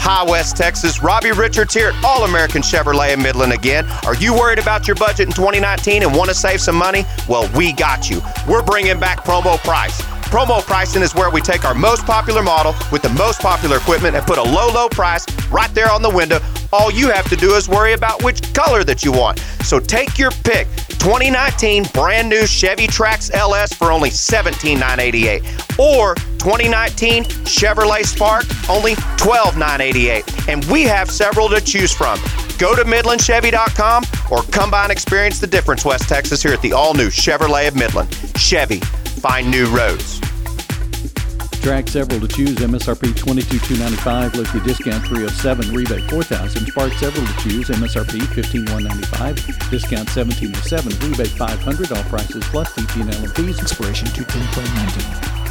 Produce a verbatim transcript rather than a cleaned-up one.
Hi, West Texas. Robbie Richards here at All American Chevrolet in Midland again. Are you worried about your budget in twenty nineteen and want to save some money? Well, we got you. We're bringing back promo price. Promo pricing is where we take our most popular model with the most popular equipment and put a low, low price right there on the window. All you have to do is worry about which color that you want. So take your pick. twenty nineteen brand new Chevy Trax L S for only seventeen thousand nine hundred eighty-eight dollars or twenty nineteen Chevrolet Spark only twelve thousand nine hundred eighty-eight dollars. And we have several to choose from. Go to Midland Chevy dot com or come by and experience the difference, West Texas, here at the all-new Chevrolet of Midland. Chevy, find new roads. Track several to choose. M S R P twenty-two thousand two hundred ninety-five dollars. Look, discount three oh seven dollars. Rebate four thousand dollars. Spark several to choose. M S R P fifteen thousand one hundred ninety-five dollars. Discount seventeen oh seven dollars. Rebate five hundred dollars. All prices plus T P and L and fees. Expiration two ten twenty nineteen.